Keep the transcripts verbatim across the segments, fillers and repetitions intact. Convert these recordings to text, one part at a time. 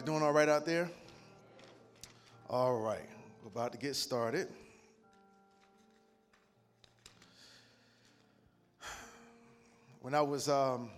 doing all right out there? All right, we're about to get started. When I was um,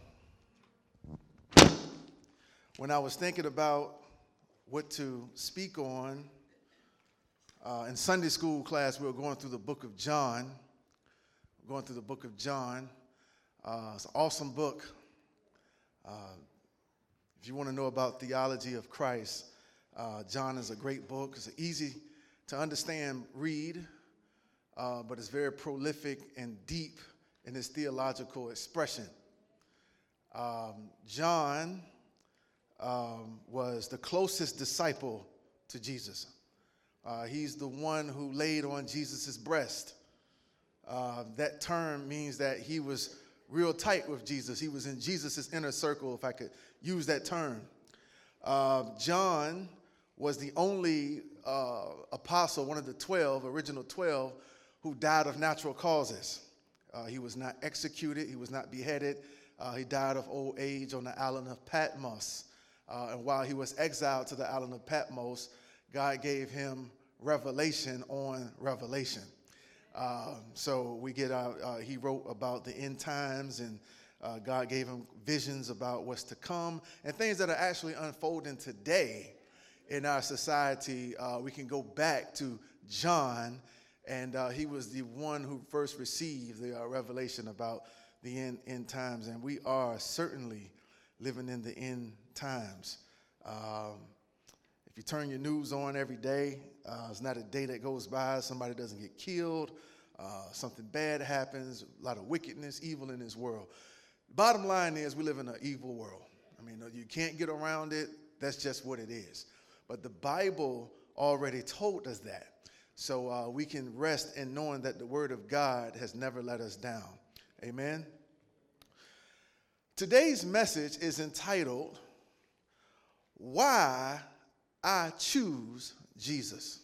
when I was thinking about what to speak on, uh, in Sunday school class, we were going through the book of John. Going through the book of John. Uh, it's an awesome book. Uh, if you want to know about theology of Christ, uh, John is a great book. It's an easy to understand read, uh, but it's very prolific and deep in its theological expression. Um, John um, was the closest disciple to Jesus. Uh, he's the one who laid on Jesus' breast. Uh, that term means that he was real tight with Jesus. He was in Jesus' inner circle, if I could use that term. Uh, John was the only uh, apostle, one of the twelve, original twelve, who died of natural causes. Uh, he was not executed. He was not beheaded. Uh, he died of old age on the island of Patmos. Uh, and while he was exiled to the island of Patmos, God gave him revelation on revelation. Uh, so we get out, uh, he wrote about the end times, and uh, God gave him visions about what's to come and things that are actually unfolding today in our society. Uh, we can go back to John, and uh, he was the one who first received the uh, revelation about the end, end times, and we are certainly living in the end times. Um, if you turn your news on every day, uh, it's not a day that goes by somebody doesn't get killed, uh, something bad happens, a lot of wickedness, evil in this world. Bottom line is we live in an evil world. I mean, you can't get around it. That's just what it is. But the Bible already told us that. So uh, we can rest in knowing that the word of God has never let us down. Amen. Today's message is entitled, Why I Choose Jesus.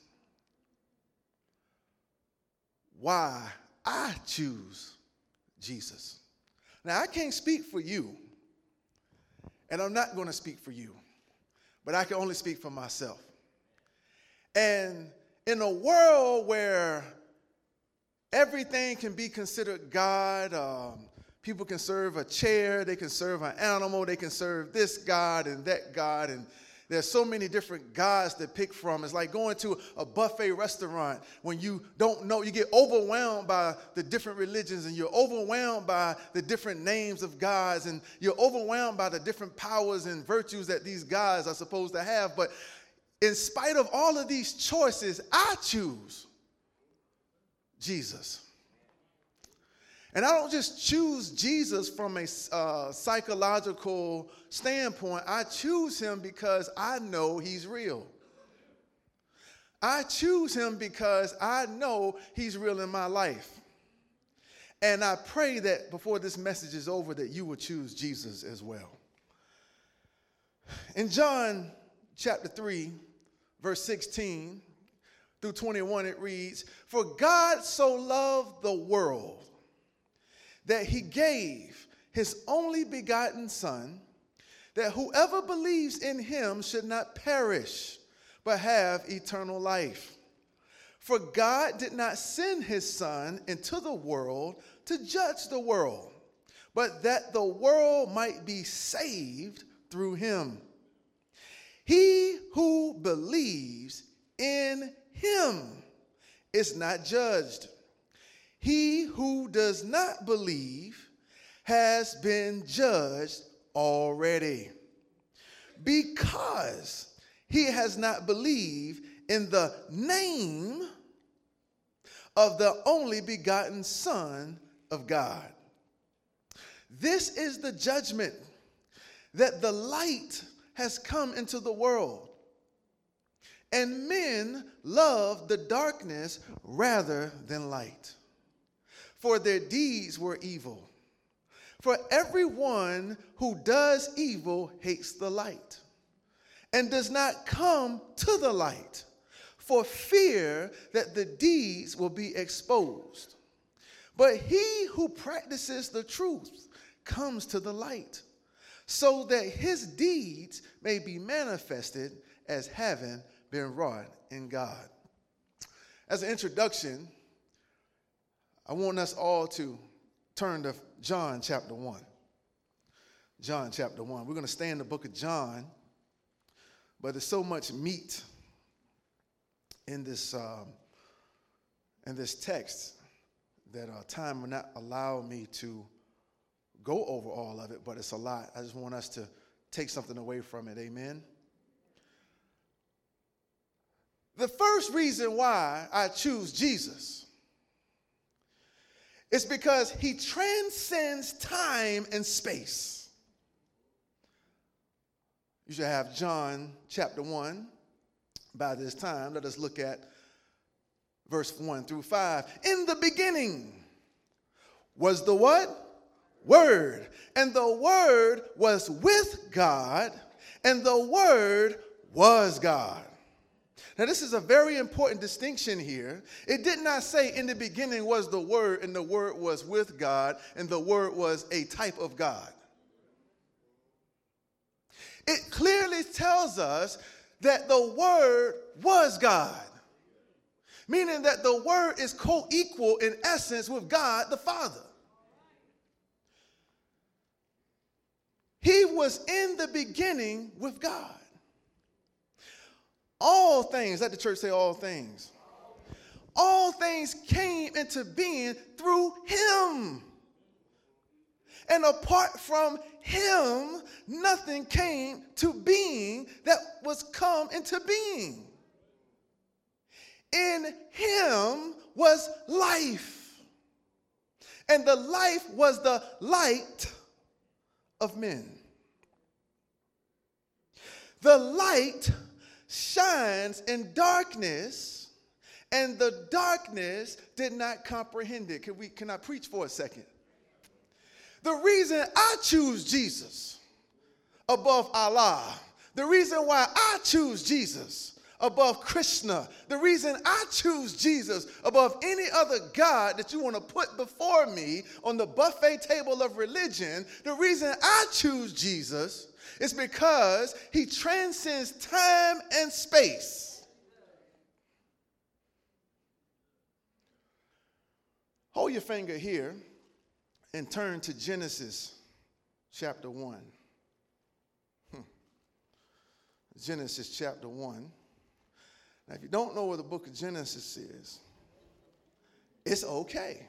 Why I choose Jesus. Now, I can't speak for you, and I'm not going to speak for you, but I can only speak for myself. And in a world where everything can be considered God, um, people can serve a chair, they can serve an animal, they can serve this God and that God, and there's so many different gods to pick from. It's like going to a buffet restaurant when you don't know, you get overwhelmed by the different religions, and you're overwhelmed by the different names of gods, and you're overwhelmed by the different powers and virtues that these gods are supposed to have. But in spite of all of these choices, I choose Jesus. And I don't just choose Jesus from a uh, psychological standpoint. I choose him because I know he's real. I choose him because I know he's real in my life. And I pray that before this message is over that you will choose Jesus as well. In John chapter three, verse sixteen through twenty-one, it reads, For God so loved the world that he gave his only begotten Son, that whoever believes in him should not perish, but have eternal life. For God did not send his Son into the world to judge the world, but that the world might be saved through him. He who believes in him is not judged. He who does not believe has been judged already, because he has not believed in the name of the only begotten Son of God. This is the judgment, that the light has come into the world, and men love the darkness rather than light, for their deeds were evil. For everyone who does evil hates the light, and does not come to the light, for fear that the deeds will be exposed. But he who practices the truth comes to the light, so that his deeds may be manifested as having been wrought in God. As an introduction, I want us all to turn to John chapter one. John chapter one. We're going to stay in the book of John, but there's so much meat in this um, in this text that uh, time will not allow me to go over all of it, but it's a lot. I just want us to take something away from it. Amen. The first reason why I choose Jesus is because he transcends time and space. You should have John chapter one by this time. Let us look at verse one through five. In the beginning was the what? Word. And the Word was with God, and the Word was God. Now, this is a very important distinction here. It did not say in the beginning was the Word, and the Word was with God, and the Word was a type of God. It clearly tells us that the Word was God, meaning that the Word is co-equal in essence with God the Father. He was in the beginning with God. All things, let the church say all things. All things came into being through him. And apart from him, nothing came to being that was come into being. In him was life. And the life was the light of men. The light shines in darkness, and the darkness did not comprehend it. Can we, can I preach for a second? The reason I choose Jesus above Allah, the reason why I choose Jesus above Krishna, the reason I choose Jesus above any other God that you want to put before me on the buffet table of religion, the reason I choose Jesus is because he transcends time and space. Hold your finger here and turn to Genesis chapter one. Hmm. Genesis chapter one. Now, if you don't know what the book of Genesis is, it's okay.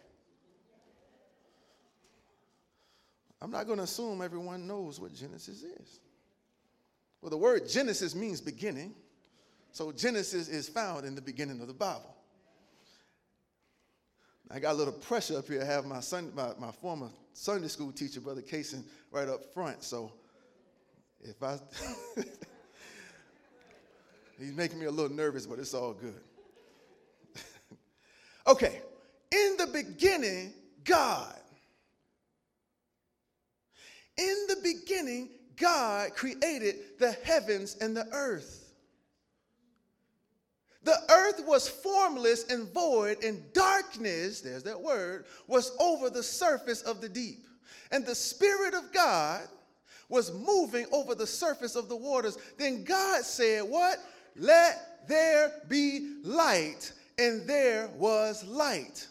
I'm not going to assume everyone knows what Genesis is. Well, the word Genesis means beginning. So Genesis is found in the beginning of the Bible. I got a little pressure up here to have my, son, my, my former Sunday school teacher, Brother Kaysen, right up front. So if I... He's making me a little nervous, but it's all good. Okay. In the beginning, God. In the beginning, God created the heavens and the earth. The earth was formless and void, and darkness, there's that word, was over the surface of the deep. And the Spirit of God was moving over the surface of the waters. Then God said, what? Let there be light, and there was light.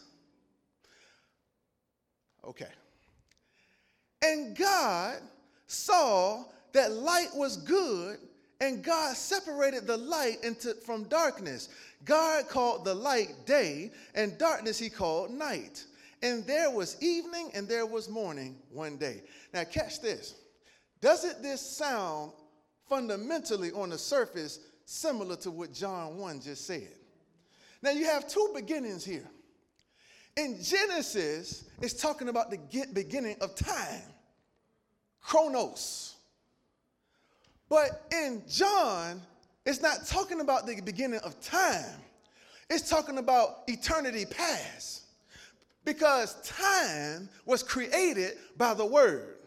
Okay. And God saw that light was good, and God separated the light into, from darkness. God called the light day, and darkness he called night. And there was evening, and there was morning one day. Now catch this. Doesn't this sound fundamentally on the surface similar to what John one just said? Now you have two beginnings here. In Genesis, it's talking about the beginning of time. Chronos. But in John, it's not talking about the beginning of time. It's talking about eternity past. Because time was created by the Word.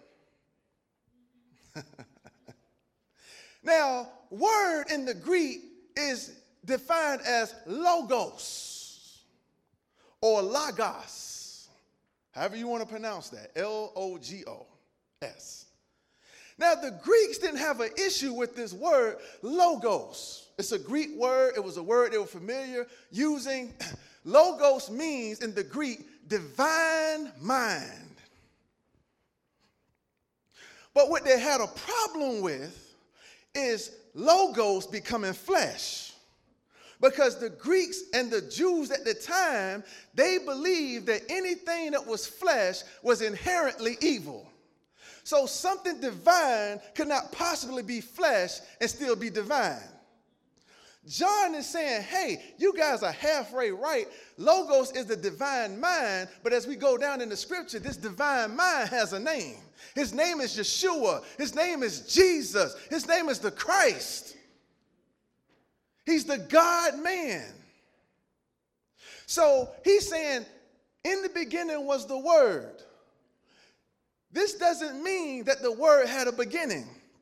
Now, word in the Greek is defined as logos or logos. However you want to pronounce that. L O G O S. Now, the Greeks didn't have an issue with this word, logos. It's a Greek word. It was a word they were familiar using. Logos means, in the Greek, divine mind. But what they had a problem with is logos becoming flesh. Because the Greeks and the Jews at the time, they believed that anything that was flesh was inherently evil. So something divine could not possibly be flesh and still be divine. John is saying, hey, you guys are halfway right. Logos is the divine mind, but as we go down in the scripture, this divine mind has a name. His name is Yeshua. His name is Jesus. His name is the Christ. He's the God-man. So he's saying, in the beginning was the Word. This doesn't mean that the Word had a beginning.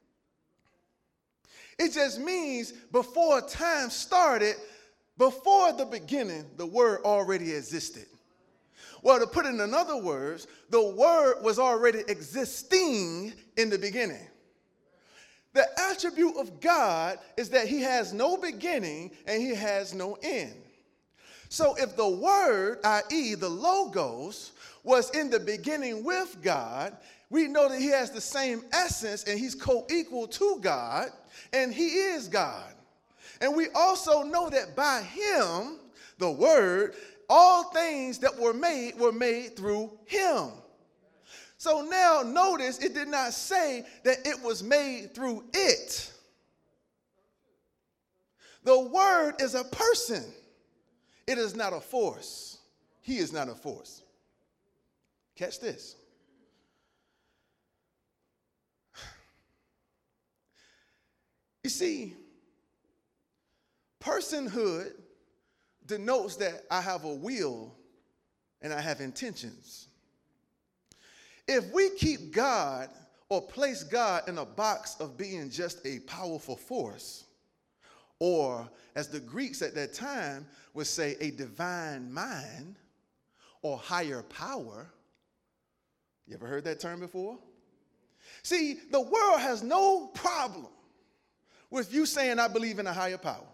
It just means before time started, before the beginning, the Word already existed. Well, to put it in other words, the Word was already existing in the beginning. The attribute of God is that he has no beginning and he has no end. So if the Word, that is the Logos, was in the beginning with God, we know that he has the same essence and he's co-equal to God, and he is God. And we also know that by him, the Word, all things that were made were made through him. So now notice it did not say that it was made through it. The Word is a person. It is not a force. He is not a force. Catch this. You see, personhood denotes that I have a will and I have intentions. If we keep God or place God in a box of being just a powerful force, or as the Greeks at that time would say, a divine mind or higher power, you ever heard that term before? See, the world has no problem with you saying, I believe in a higher power.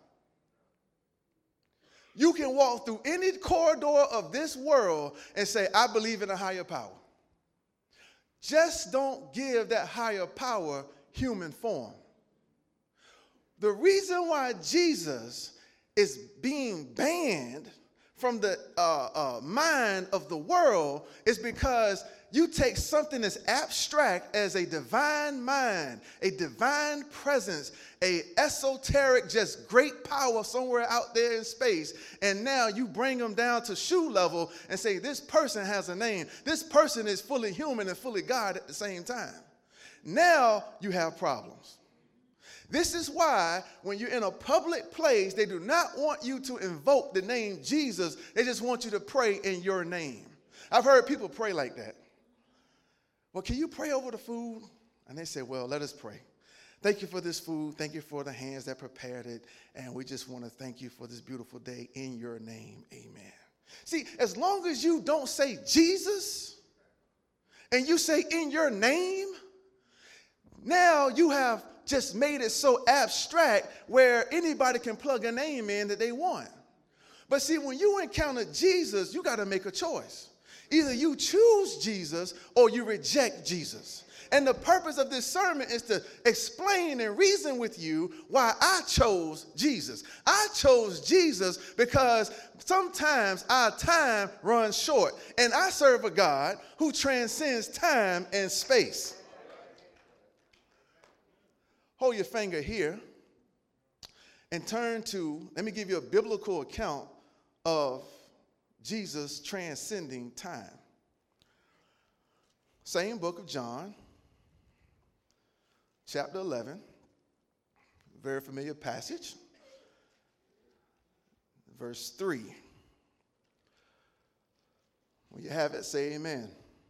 You can walk through any corridor of this world and say, I believe in a higher power. Just don't give that higher power human form. The reason why Jesus is being banned from the uh, uh, mind of the world is because you take something as abstract as a divine mind, a divine presence, a esoteric, just great power somewhere out there in space, and now you bring them down to shoe level and say, this person has a name. This person is fully human and fully God at the same time. Now you have problems. This is why when you're in a public place, they do not want you to invoke the name Jesus. They just want you to pray in your name. I've heard people pray like that. Well, can you pray over the food? And they say, well, let us pray. Thank you for this food. Thank you for the hands that prepared it. And we just want to thank you for this beautiful day in your name. Amen. See, as long as you don't say Jesus and you say in your name, now you have just made it so abstract where anybody can plug a name in that they want. But see, when you encounter Jesus, you got to make a choice. Either you choose Jesus or you reject Jesus. And the purpose of this sermon is to explain and reason with you why I chose Jesus. I chose Jesus because sometimes our time runs short. And I serve a God who transcends time and space. Hold your finger here and turn to, let me give you a biblical account of Jesus transcending time. Same book of John, chapter eleven, very familiar passage, verse three. When you have it, say amen.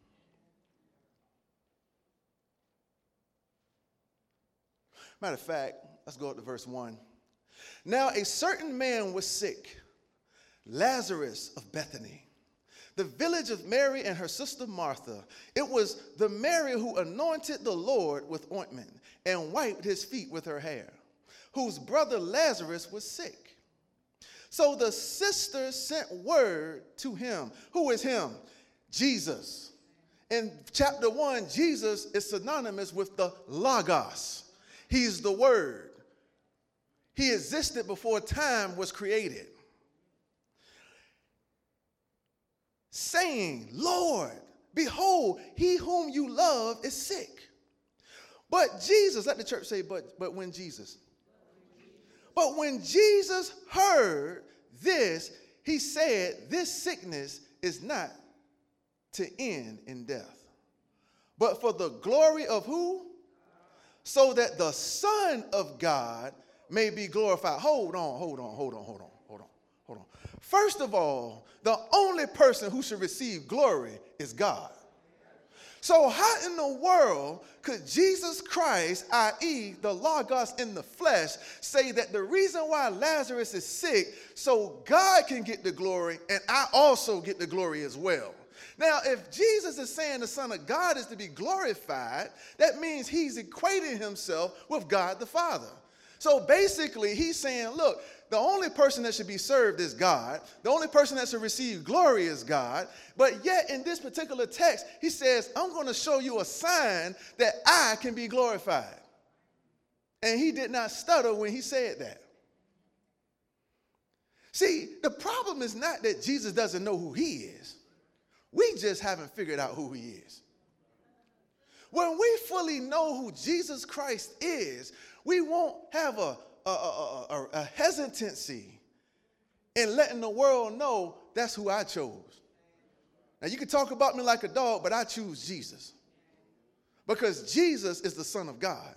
Matter of fact, let's go up to verse one. Now a certain man was sick, Lazarus of Bethany, the village of Mary and her sister Martha. It was the Mary who anointed the Lord with ointment and wiped his feet with her hair, whose brother Lazarus was sick. So the sisters sent word to him. Who is him? Jesus. In chapter one, Jesus is synonymous with the Logos. He's the Word. He existed before time was created. Saying, Lord, behold, he whom you love is sick. But Jesus, let the church say, but, but when Jesus. But when Jesus heard this, he said, this sickness is not to end in death, but for the glory of who? So that the Son of God may be glorified. Hold on, hold on, hold on, hold on, hold on, hold on. First of all, the only person who should receive glory is God. So how in the world could Jesus Christ, that is the Logos in the flesh, say that the reason why Lazarus is sick so God can get the glory and I also get the glory as well? Now, if Jesus is saying the Son of God is to be glorified, that means he's equating himself with God the Father. So basically, he's saying, look, the only person that should be served is God. The only person that should receive glory is God. But yet, in this particular text, he says, I'm going to show you a sign that I can be glorified. And he did not stutter when he said that. See, the problem is not that Jesus doesn't know who he is. We just haven't figured out who he is. When we fully know who Jesus Christ is, we won't have a, a, a, a, a hesitancy in letting the world know that's who I chose. Now, you can talk about me like a dog, but I choose Jesus. Because Jesus is the Son of God.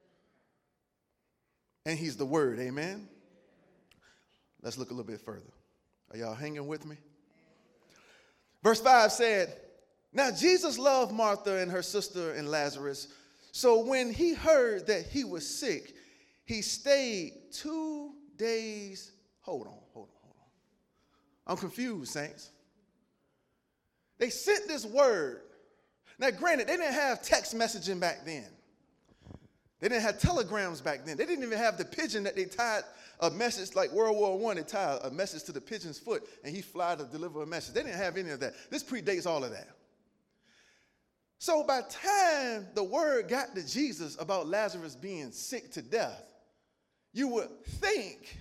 And he's the Word, amen? Let's look a little bit further. Are y'all hanging with me? Verse five said, now Jesus loved Martha and her sister and Lazarus. So when he heard that he was sick, he stayed two days. Hold on, hold on, hold on. I'm confused, saints. They sent this word. Now, granted, they didn't have text messaging back then. They didn't have telegrams back then. They didn't even have the pigeon that they tied a message like World War One. They tied a message to the pigeon's foot, and he fly to deliver a message. They didn't have any of that. This predates all of that. So by the time the word got to Jesus about Lazarus being sick to death, you would think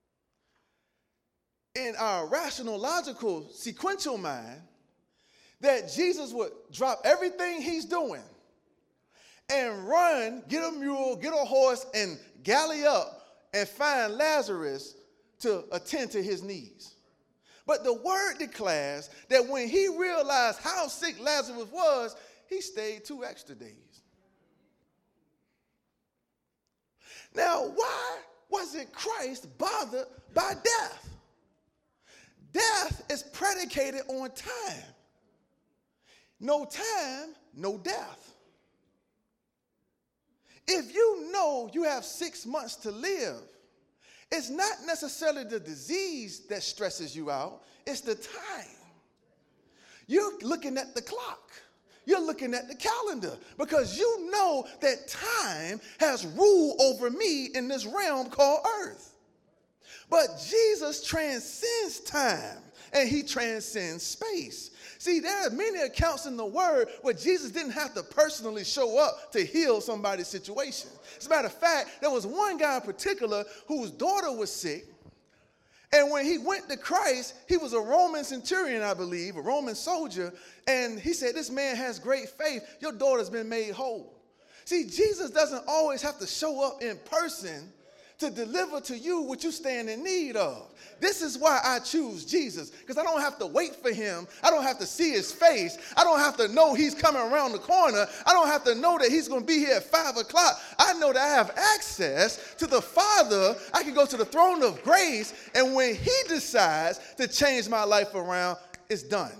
in our rational, logical, sequential mind that Jesus would drop everything he's doing and run, get a mule, get a horse, and galley up and find Lazarus to attend to his needs. But the word declares that when he realized how sick Lazarus was, he stayed two extra days. Now, why wasn't Christ bothered by death? Death is predicated on time. No time, no death. If you know you have six months to live, it's not necessarily the disease that stresses you out, it's the time. You're looking at the clock. You're looking at the calendar because you know that time has rule over me in this realm called earth. But Jesus transcends time and he transcends space. See, there are many accounts in the word where Jesus didn't have to personally show up to heal somebody's situation. As a matter of fact, there was one guy in particular whose daughter was sick. And when he went to Christ, he was a Roman centurion, I believe, a Roman soldier. And he said, this man has great faith. Your daughter's been made whole. See, Jesus doesn't always have to show up in person to deliver to you what you stand in need of. This is why I choose Jesus, because I don't have to wait for him. I don't have to see his face. I don't have to know he's coming around the corner. I don't have to know that he's going to be here at five o'clock. I know that I have access to the Father. I can go to the throne of grace, and when he decides to change my life around, it's done.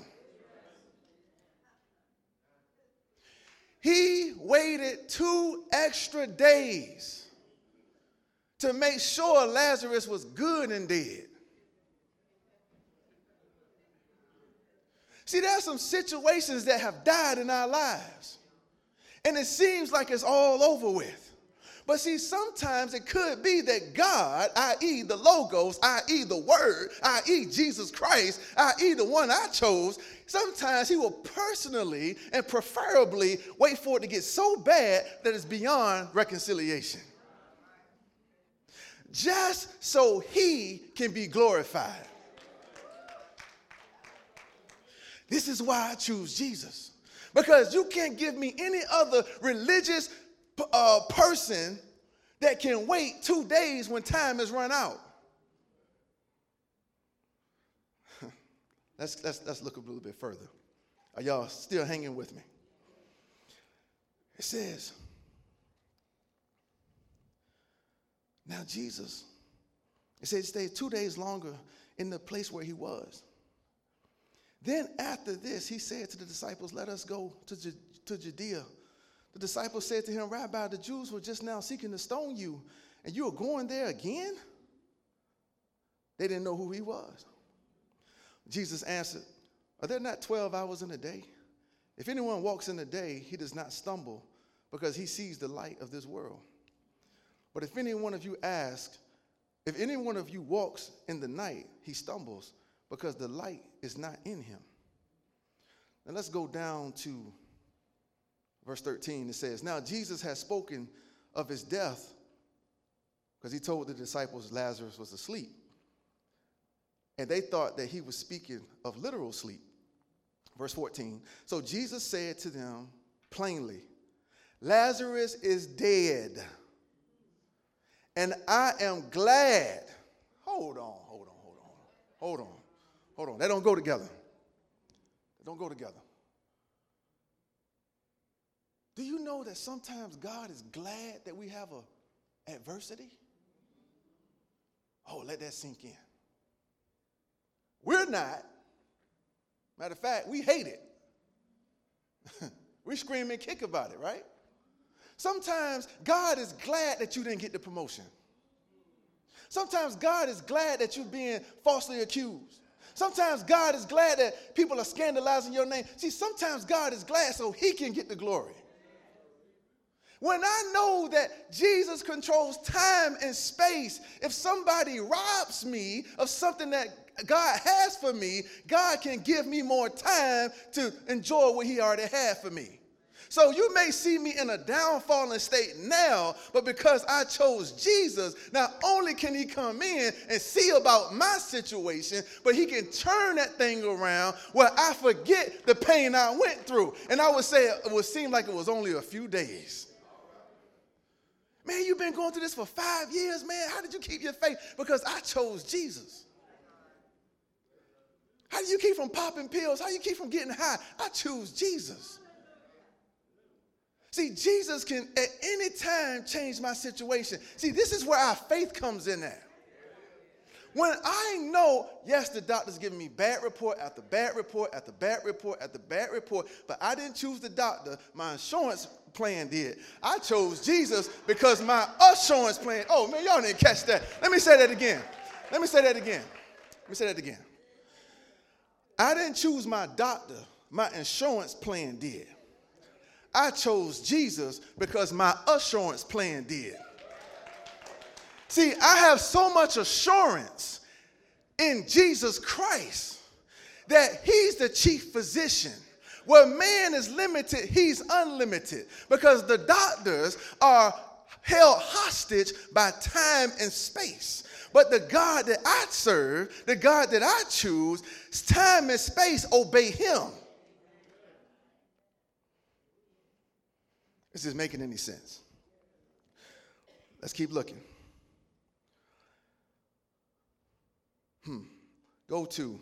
He waited two extra days to make sure Lazarus was good and dead. See, there are some situations that have died in our lives, and it seems like it's all over with. But see, sometimes it could be that God, that is the Logos, that is the Word, that is Jesus Christ, that is the one I chose, sometimes he will personally and preferably wait for it to get so bad that it's beyond reconciliation, just so he can be glorified. This is why I choose Jesus. Because you can't give me any other religious uh, person that can wait two days when time has run out. let's, let's, let's look a little bit further. Are y'all still hanging with me? It says, now Jesus, it says, stayed two days longer in the place where he was. Then after this, he said to the disciples, let us go to, Ju- to Judea. The disciples said to him, Rabbi, the Jews were just now seeking to stone you, and you are going there again? They didn't know who he was. Jesus answered, are there not twelve hours in a day? If anyone walks in the day, he does not stumble, because he sees the light of this world. But if any one of you asks, if any one of you walks in the night, he stumbles, because the light is not in him. Now let's go down to verse thirteen. It says, now Jesus has spoken of his death because he told the disciples Lazarus was asleep. And they thought that he was speaking of literal sleep. Verse fourteen, so Jesus said to them plainly, Lazarus is dead, and I am glad. Hold on, hold on, hold on, hold on. Hold on, they don't go together. They don't go together. Do you know that sometimes God is glad that we have a adversity? Oh, let that sink in. We're not. Matter of fact, we hate it. We scream and kick about it, right? Sometimes God is glad that you didn't get the promotion. Sometimes God is glad that you're being falsely accused. Sometimes God is glad that people are scandalizing your name. See, sometimes God is glad so he can get the glory. When I know that Jesus controls time and space, if somebody robs me of something that God has for me, God can give me more time to enjoy what he already had for me. So you may see me in a downfalling state now, but because I chose Jesus, not only can he come in and see about my situation, but he can turn that thing around where I forget the pain I went through. And I would say it would seem like it was only a few days. Man, you've been going through this for five years, man. How did you keep your faith? Because I chose Jesus. How do you keep from popping pills? How do you keep from getting high? I choose Jesus. See, Jesus can at any time change my situation. See, this is where our faith comes in at. When I know, yes, the doctor's giving me bad report after bad report after bad report after bad report, but I didn't choose the doctor. My insurance plan did. I chose Jesus because my assurance plan, oh, man, y'all didn't catch that. Let me say that again. Let me say that again. Let me say that again. I didn't choose my doctor. My insurance plan did. I chose Jesus because my assurance plan did. See, I have so much assurance in Jesus Christ that he's the chief physician. Where man is limited, he's unlimited, because the doctors are held hostage by time and space. But the God that I serve, the God that I choose, time and space obey him. Is this making any sense? Let's keep looking. Hmm. Go to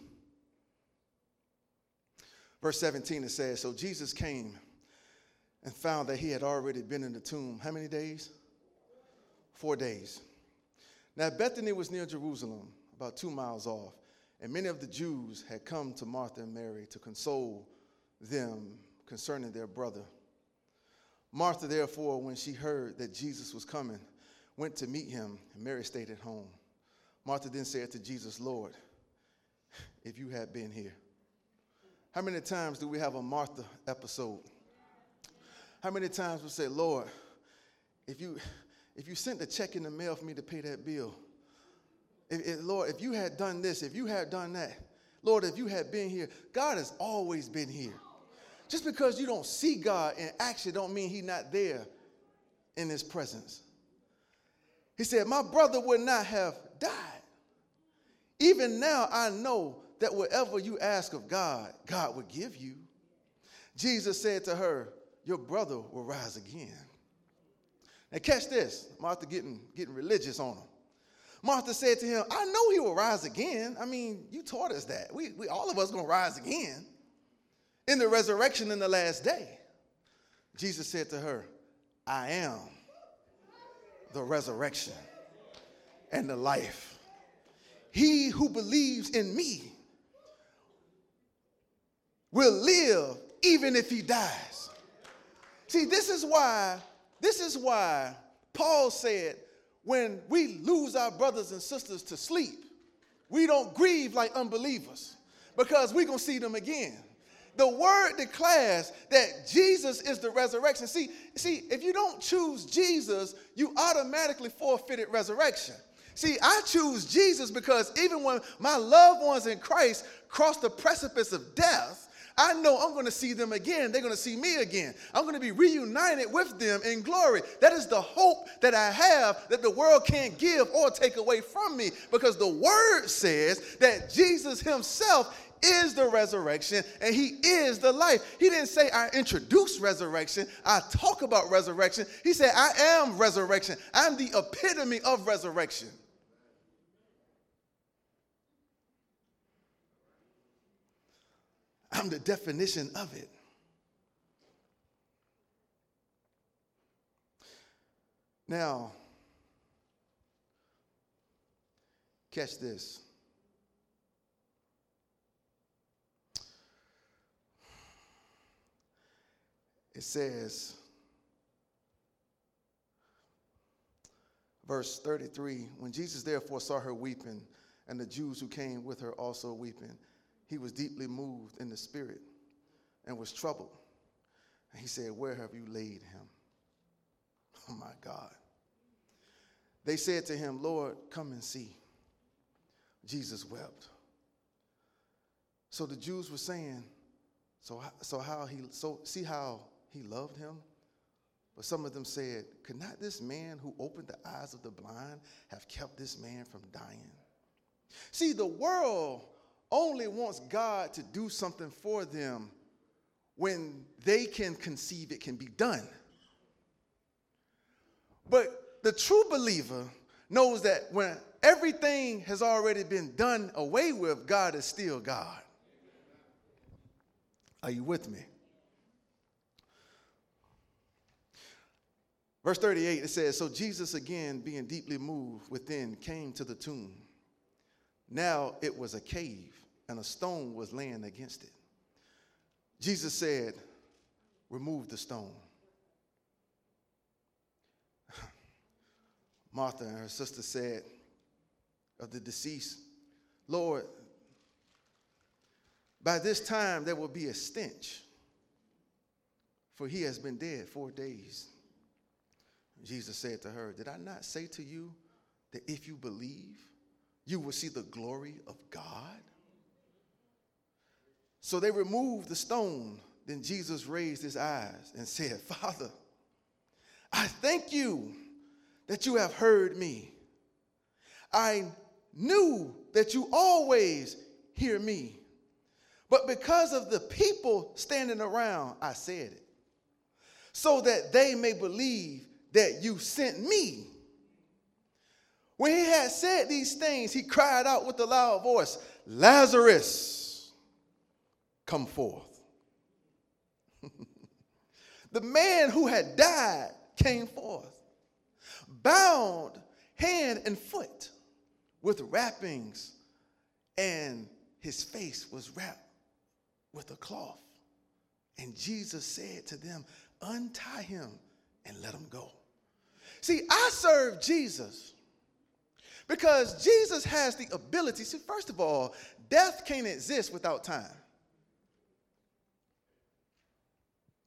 verse seventeen. It says, so Jesus came and found that he had already been in the tomb. How many days? Four days. Now Bethany was near Jerusalem, about two miles off, and many of the Jews had come to Martha and Mary to console them concerning their brother. Martha, therefore, when she heard that Jesus was coming, went to meet him, and Mary stayed at home. Martha then said to Jesus, Lord, if you had been here, How many times do we have a Martha episode? How many times we say, Lord, if you if you sent a check in the mail for me to pay that bill, if, if, Lord, if you had done this, if you had done that, Lord, if you had been here, God has always been here. Just because you don't see God in action don't mean he's not there in his presence. He said, my brother would not have died. Even now I know that whatever you ask of God, God will give you. Jesus said to her, your brother will rise again. Now catch this. Martha getting, getting religious on him. Martha said to him, I know he will rise again. I mean, you taught us that. We, we all of us going to rise again in the resurrection in the last day. Jesus said to her, I am the resurrection and the life. He who believes in me will live even if he dies. See, this is why, this is why Paul said, when we lose our brothers and sisters to sleep, we don't grieve like unbelievers because we're going to see them again. The word declares that Jesus is the resurrection. See, see, if you don't choose Jesus, you automatically forfeited resurrection. See, I choose Jesus because even when my loved ones in Christ cross the precipice of death, I know I'm going to see them again. They're going to see me again. I'm going to be reunited with them in glory. That is the hope that I have that the world can't give or take away from me, because the word says that Jesus himself is the resurrection and he is the life. He didn't say I introduce resurrection, I talk about resurrection. He said I am resurrection. I'm the epitome of resurrection. I'm the definition of it. Now, catch this. It says, verse thirty-three, when Jesus therefore saw her weeping, and the Jews who came with her also weeping, he was deeply moved in the spirit and was troubled. And he said, where have you laid him? Oh my God. They said to him, Lord, come and see. Jesus wept. So the Jews were saying, so, so how he, so see how he loved him? But some of them said, could not this man who opened the eyes of the blind have kept this man from dying? See, the world only wants God to do something for them when they can conceive it can be done. But the true believer knows that when everything has already been done away with, God is still God. Are you with me? Verse thirty-eight, it says, so Jesus again, being deeply moved within, came to the tomb. Now it was a cave, and a stone was laying against it. Jesus said, remove the stone. Martha and her sister said of the deceased, Lord, by this time there will be a stench, for he has been dead four days. Jesus said to her, did I not say to you that if you believe, you will see the glory of God? So they removed the stone. Then Jesus raised his eyes and said, Father, I thank you that you have heard me. I knew that you always hear me. But because of the people standing around, I said it, so that they may believe that you sent me. When he had said these things, he cried out with a loud voice, Lazarus, come forth. The man who had died came forth, bound hand and foot with wrappings, and his face was wrapped with a cloth. And Jesus said to them, untie him and let him go. See, I serve Jesus because Jesus has the ability. See, first of all, death can't exist without time.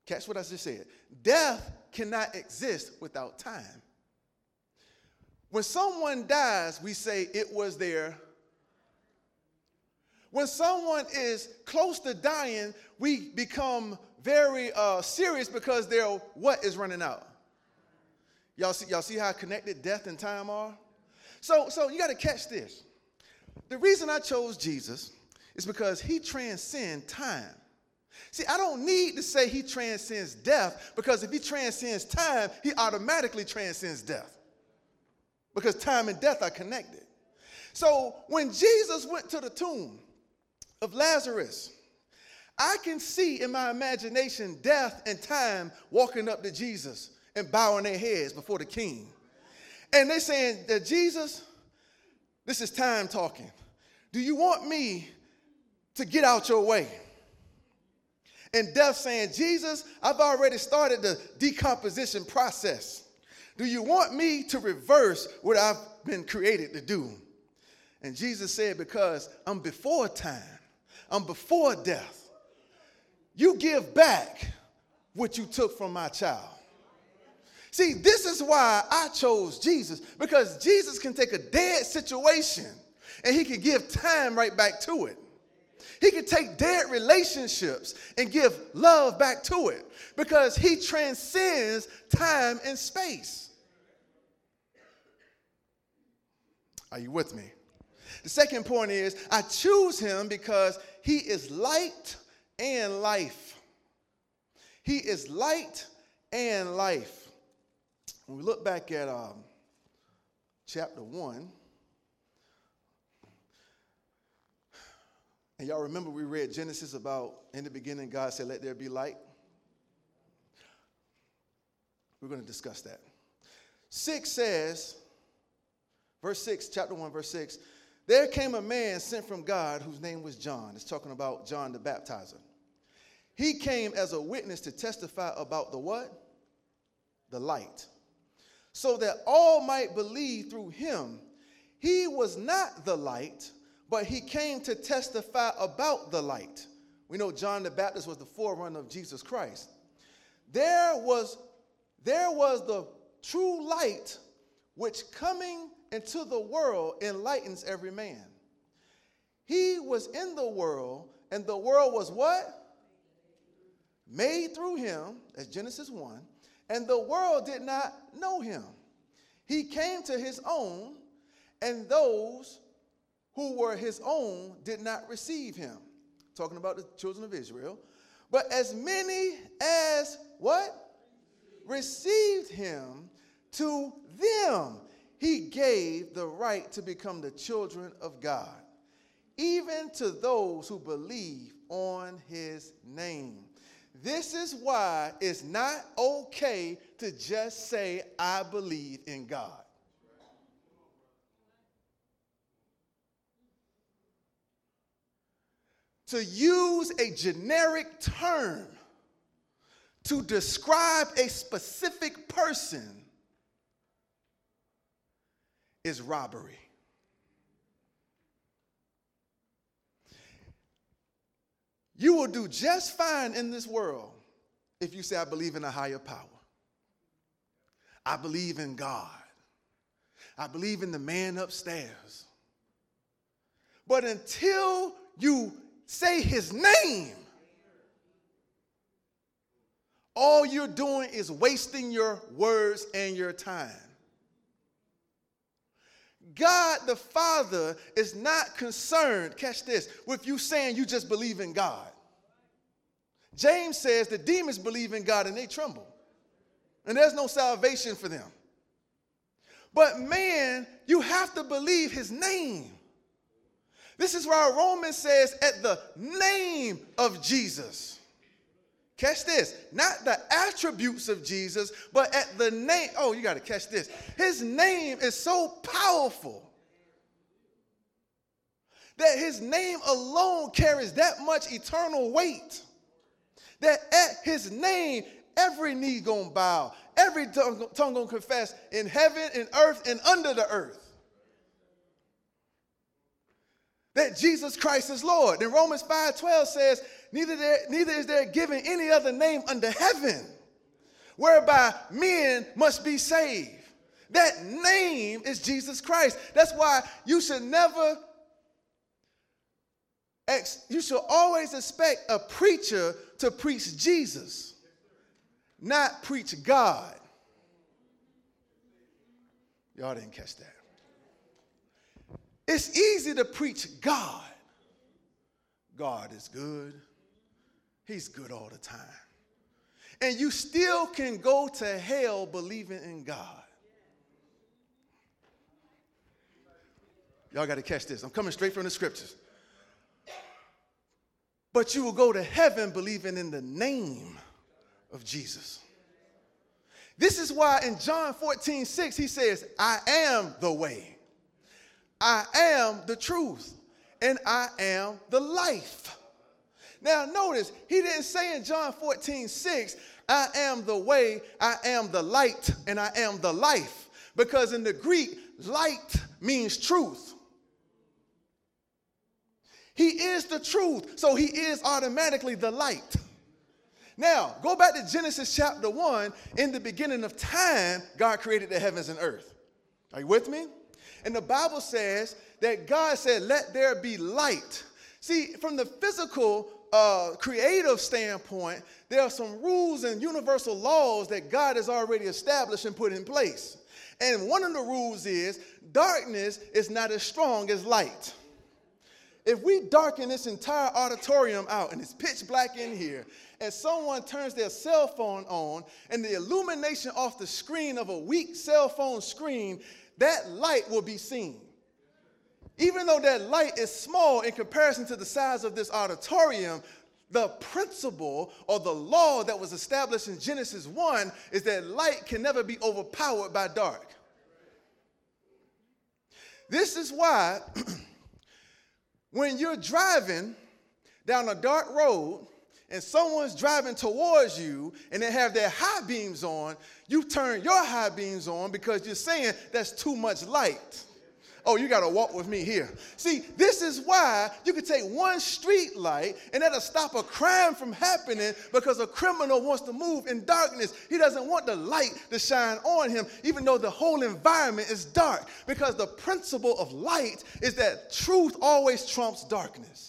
Catch what I just said. Death cannot exist without time. When someone dies, we say it was their. When someone is close to dying, we become very uh, serious because their what is running out? Y'all see, y'all see how connected death and time are? So, so you got to catch this. The reason I chose Jesus is because he transcends time. See, I don't need to say he transcends death, because if he transcends time, he automatically transcends death, because time and death are connected. So when Jesus went to the tomb of Lazarus, I can see in my imagination death and time walking up to Jesus and bowing their heads before the king. And they're saying that, Jesus, this is time talking. Do you want me to get out your way? And death saying, Jesus, I've already started the decomposition process. Do you want me to reverse what I've been created to do? And Jesus said, because I'm before time, I'm before death, you give back what you took from my child. See, this is why I chose Jesus, because Jesus can take a dead situation and he can give time right back to it. He can take dead relationships and give love back to it, because he transcends time and space. Are you with me? The second point is, I choose him because he is light and life. He is light and life. When we look back at um, chapter one, and y'all remember we read Genesis about, in the beginning, God said, let there be light. We're going to discuss that. Six says, verse six, chapter one, verse six, there came a man sent from God whose name was John. It's talking about John the Baptizer. He came as a witness to testify about the what? The light. So that all might believe through him. He was not the light, but he came to testify about the light. We know John the Baptist was the forerunner of Jesus Christ. There was, there was the true light, which coming into the world enlightens every man. He was in the world, and the world was what? Made through him, that's Genesis one, and the world did not know him. He came to his own, and those who were his own did not receive him. Talking about the children of Israel. But as many as what? Received him, to them he gave the right to become the children of God, even to those who believe on his name. This is why it's not okay to just say, I believe in God. To use a generic term to describe a specific person is robbery. You will do just fine in this world if you say, I believe in a higher power. I believe in God. I believe in the man upstairs. But until you say his name, all you're doing is wasting your words and your time. God the Father is not concerned, catch this, with you saying you just believe in God. James says the demons believe in God and they tremble. And there's no salvation for them. But man, you have to believe his name. This is why Romans says at the name of Jesus. Catch this. Not the attributes of Jesus, but at the name. Oh, you got to catch this. His name is so powerful that his name alone carries that much eternal weight. That at his name, every knee gonna bow, every tongue, tongue gonna confess in heaven, in earth, and under the earth. that Jesus Christ is Lord. And Romans five twelve says, neither, there, neither is there given any other name under heaven whereby men must be saved. That name is Jesus Christ. That's why you should never, ex, you should always expect a preacher to preach Jesus, not preach God. Y'all didn't catch that. It's easy to preach God. God is good. He's good all the time. And you still can go to hell believing in God. Y'all got to catch this. I'm coming straight from the scriptures. But you will go to heaven believing in the name of Jesus. This is why in John fourteen six he says, I am the way. I am the truth, and I am the life. Now notice, he didn't say in John fourteen six, I am the way, I am the light, and I am the life. Because in the Greek, light means truth. He is the truth, so he is automatically the light. Now, go back to Genesis chapter one. In the beginning of time, God created the heavens and earth. Are you with me? And the Bible says that God said, let there be light. See, from the physical, uh, creative standpoint, there are some rules and universal laws that God has already established and put in place. And one of the rules is darkness is not as strong as light. If we darken this entire auditorium out and it's pitch black in here, and someone turns their cell phone on and the illumination off the screen of a weak cell phone screen, that light will be seen. Even though that light is small in comparison to the size of this auditorium, the principle or the law that was established in Genesis one is that light can never be overpowered by dark. This is why when you're driving down a dark road and someone's driving towards you and they have their high beams on, you turn your high beams on because you're saying that's too much light. Oh, you got to walk with me here. See, this is why you can take one street light and that'll stop a crime from happening because a criminal wants to move in darkness. He doesn't want the light to shine on him, even though the whole environment is dark. Because the principle of light is that truth always trumps darkness.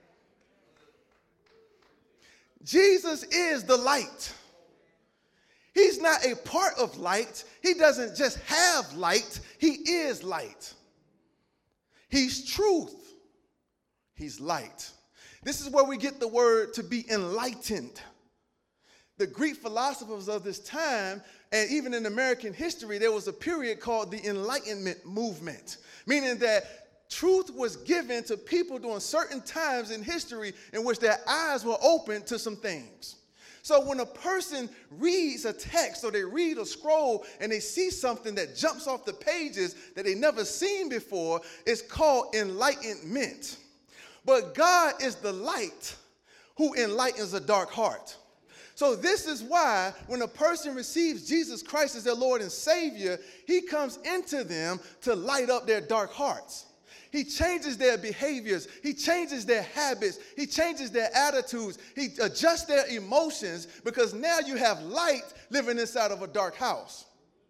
Jesus is the light. He's not a part of light. He doesn't just have light. He is light. He's truth. He's light. This is where we get the word to be enlightened. The Greek philosophers of this time, and even in American history, there was a period called the Enlightenment movement, meaning that truth was given to people during certain times in history in which their eyes were open to some things. So when a person reads a text or they read a scroll and they see something that jumps off the pages that they never seen before, it's called enlightenment. But God is the light who enlightens a dark heart. So this is why when a person receives Jesus Christ as their Lord and Savior, he comes into them to light up their dark hearts. He changes their behaviors. He changes their habits. He changes their attitudes. He adjusts their emotions because now you have light living inside of a dark house.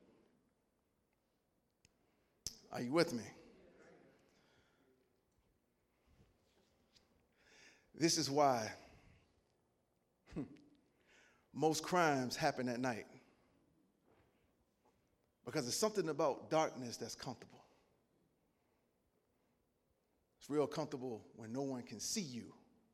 Are you with me? This is why most crimes happen at night. Because there's something about darkness that's comfortable. It's real comfortable when no one can see you.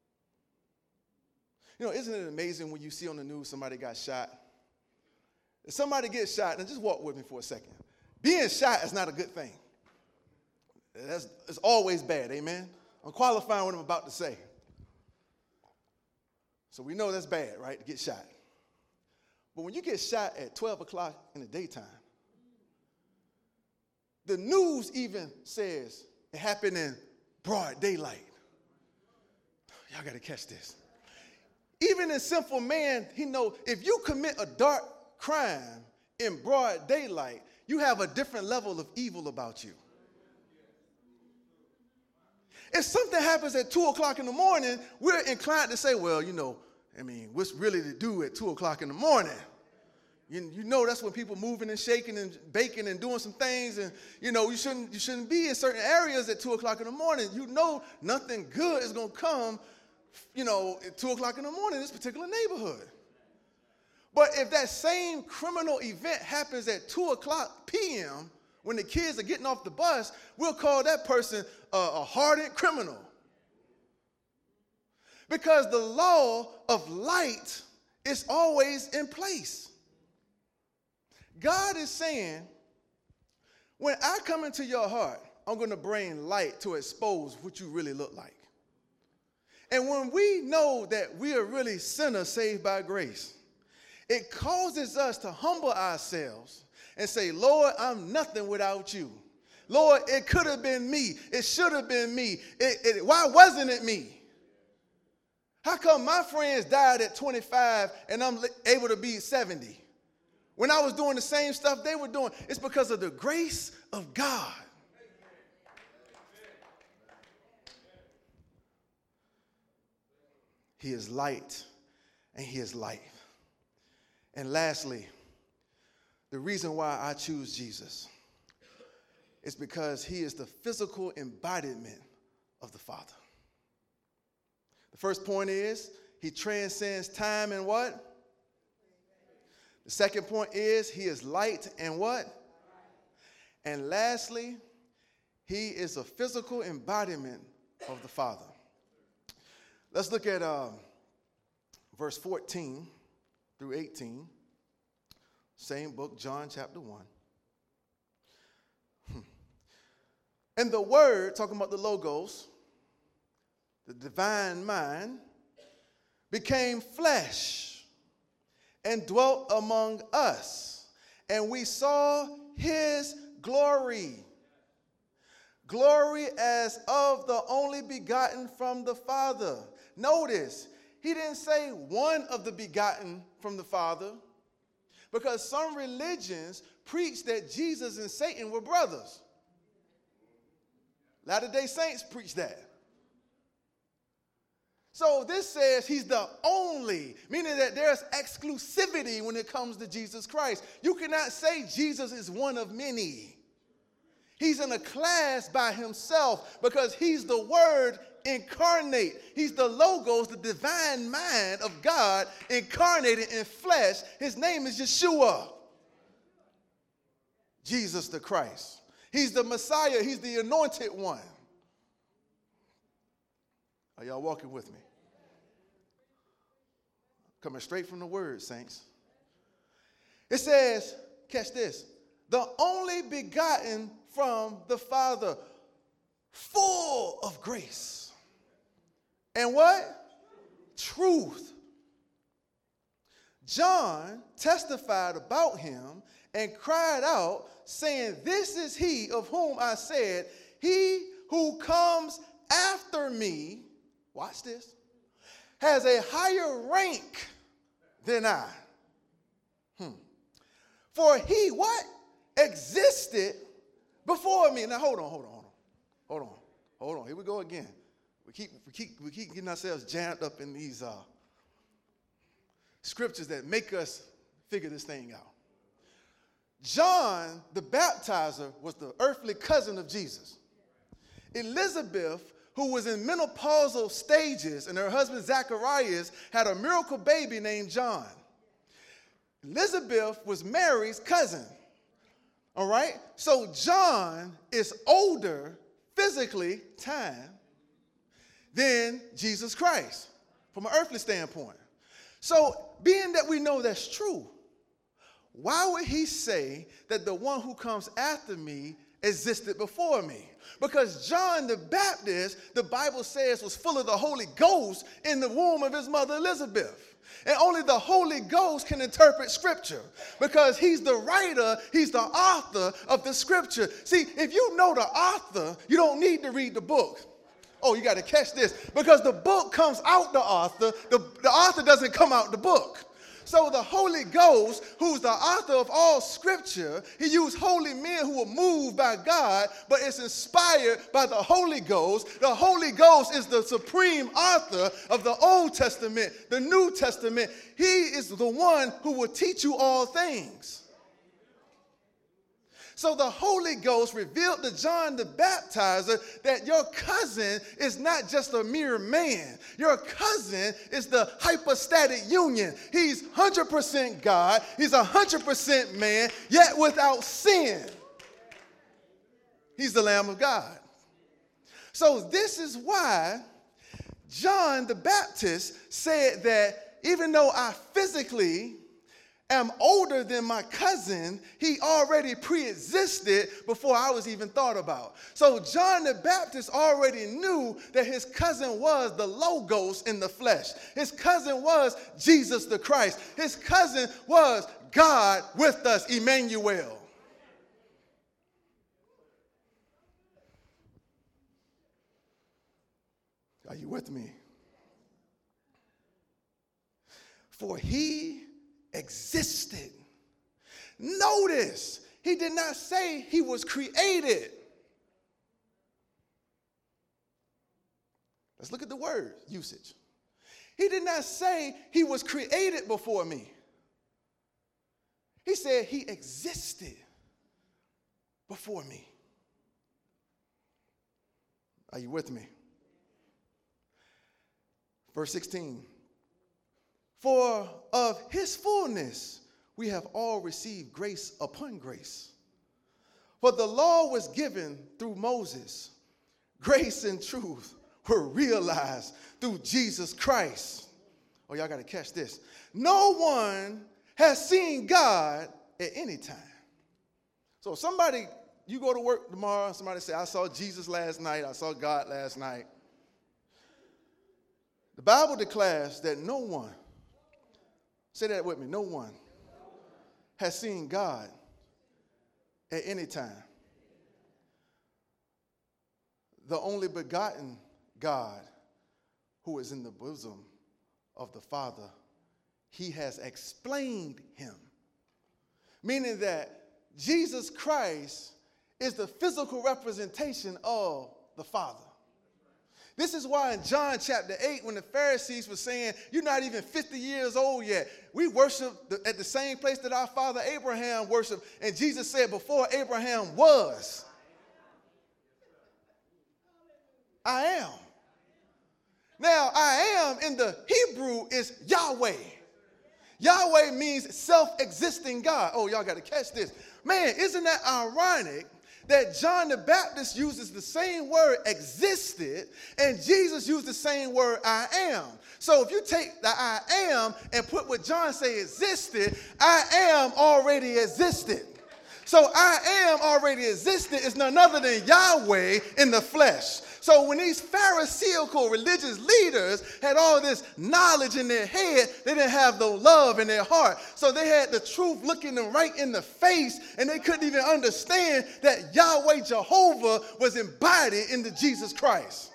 You know, isn't it amazing when you see on the news somebody got shot? If somebody gets shot, and just walk with me for a second. Being shot is not a good thing. That's, it's always bad, amen? I'm qualifying what I'm about to say. So we know that's bad, right, to get shot. But when you get shot at twelve o'clock in the daytime, the news even says it happened in broad daylight. Y'all got to catch this. Even in sinful man, he knows if you commit a dark crime in broad daylight, you have a different level of evil about you. If something happens at two o'clock in the morning, we're inclined to say, well, you know, I mean, what's really to do at two o'clock in the morning? You, you know that's when people moving and shaking and baking and doing some things, and you know you shouldn't you shouldn't be in certain areas at two o'clock in the morning. You know nothing good is going to come, you know, at two o'clock in the morning in this particular neighborhood. But if that same criminal event happens at two o'clock p m when the kids are getting off the bus, we'll call that person a, a hardened criminal. Because the law of light is always in place. God is saying, when I come into your heart, I'm going to bring light to expose what you really look like. And when we know that we are really sinners saved by grace, it causes us to humble ourselves and say, Lord, I'm nothing without you. Lord, it could have been me. It should have been me. It, it, why wasn't it me? How come my friends died at twenty-five and I'm able to be seventy? When I was doing the same stuff they were doing, it's because of the grace of God. He is light and he is life. And lastly, the reason why I choose Jesus is because he is the physical embodiment of the Father. The first point is he transcends time and what? The second point is he is light and what? And lastly, he is a physical embodiment of the Father. Let's look at uh, verse fourteen through eighteen. Same book, John chapter one. And the Word, talking about the Logos, the divine mind, became flesh and dwelt among us, and we saw his glory. Glory as of the only begotten from the Father. Notice, he didn't say one of the begotten from the Father, because some religions preach that Jesus and Satan were brothers. Latter-day Saints preach that. So this says he's the only, meaning that there's exclusivity when it comes to Jesus Christ. You cannot say Jesus is one of many. He's in a class by himself because he's the Word incarnate. He's the Logos, the divine mind of God incarnated in flesh. His name is Yeshua. Jesus the Christ. He's the Messiah. He's the anointed one. Are y'all walking with me? Coming straight from the Word, saints. It says, catch this, the only begotten from the Father, full of grace. And what? Truth. John testified about him and cried out, saying, this is he of whom I said, he who comes after me, watch this, has a higher rank than I. Hmm. For he, what? Existed before me. Now, hold on, hold on, hold on. Hold on, hold on. Here we go again. We keep, we keep, we keep getting ourselves jammed up in these uh, scriptures that make us figure this thing out. John, the baptizer, was the earthly cousin of Jesus. Elizabeth, who was in menopausal stages, and her husband Zacharias had a miracle baby named John. Elizabeth was Mary's cousin. All right? So John is older, physically, time, than Jesus Christ, from an earthly standpoint. So, being that we know that's true, why would he say that the one who comes after me existed before me? Because John the Baptist, the Bible says, was full of the Holy Ghost in the womb of his mother Elizabeth. And only the Holy Ghost can interpret Scripture because he's the writer, he's the author of the Scripture. See, if you know the author, you don't need to read the book. Oh, you got to catch this. Because the book comes out the author, the, the author doesn't come out the book. So the Holy Ghost, who's the author of all scripture, he used holy men who were moved by God, but it's inspired by the Holy Ghost. The Holy Ghost is the supreme author of the Old Testament, the New Testament. He is the one who will teach you all things. So the Holy Ghost revealed to John the Baptizer that your cousin is not just a mere man. Your cousin is the hypostatic union. He's one hundred percent God. He's one hundred percent man, yet without sin. He's the Lamb of God. So this is why John the Baptist said that even though I physically am older than my cousin, he already pre-existed before I was even thought about. So John the Baptist already knew that his cousin was the Logos in the flesh. His cousin was Jesus the Christ. His cousin was God with us, Emmanuel. Are you with me? For he existed. Notice, he did not say he was created. Let's look at the word usage. He did not say he was created before me. He said he existed before me. Are you with me? Verse sixteen. For of his fullness we have all received grace upon grace. For the law was given through Moses. Grace and truth were realized through Jesus Christ. Oh, y'all got to catch this. No one has seen God at any time. So somebody, you go to work tomorrow, somebody say, I saw Jesus last night, I saw God last night. The Bible declares that no one, say that with me, no one has seen God at any time. The only begotten God who is in the bosom of the Father, he has explained him. Meaning that Jesus Christ is the physical representation of the Father. This is why in John chapter eight, when the Pharisees were saying, you're not even fifty years old yet. We worship at the same place that our father Abraham worshiped. And Jesus said, before Abraham was, I am. Now, I am in the Hebrew is Yahweh. Yahweh means self-existing God. Oh, y'all got to catch this. Man, isn't that ironic that John the Baptist uses the same word existed and Jesus used the same word I am? So if you take the I am and put what John say existed, I am already existed. So I am already existed is none other than Yahweh in the flesh. So when these Pharisaical religious leaders had all this knowledge in their head, they didn't have no love in their heart. So they had the truth looking them right in the face, and they couldn't even understand that Yahweh Jehovah was embodied into Jesus Christ.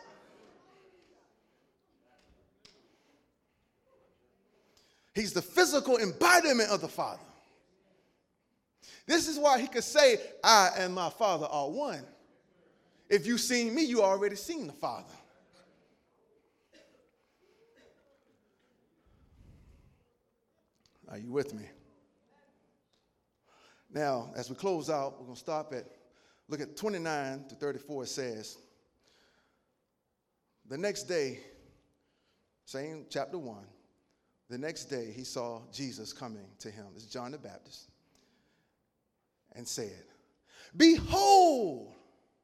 He's the physical embodiment of the Father. This is why he could say, I and my Father are one. If you've seen me, you already seen the Father. Are you with me? Now, as we close out, we're going to stop at, look at twenty-nine to thirty-four. It says, the next day, same chapter one, the next day he saw Jesus coming to him. This is John the Baptist. And said, behold,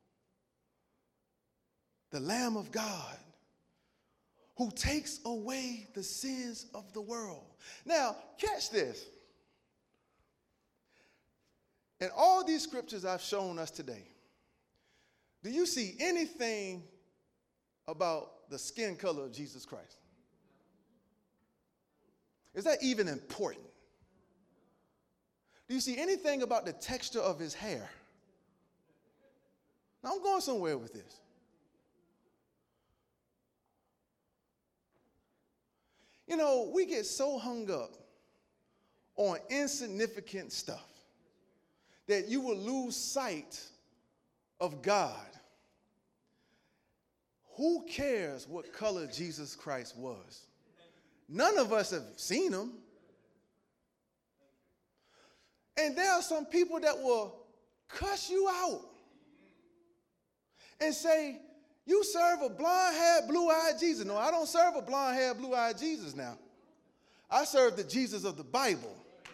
the Lamb of God who takes away the sins of the world. Now, catch this. In all these scriptures I've shown us today, do you see anything about the skin color of Jesus Christ? Is that even important? Do you see anything about the texture of his hair? Now, I'm going somewhere with this. You know, we get so hung up on insignificant stuff, that you will lose sight of God. Who cares what color Jesus Christ was? None of us have seen him. And there are some people that will cuss you out and say, you serve a blonde-haired, blue-eyed Jesus. No, I don't serve a blonde-haired, blue-eyed Jesus now. I serve the Jesus of the Bible.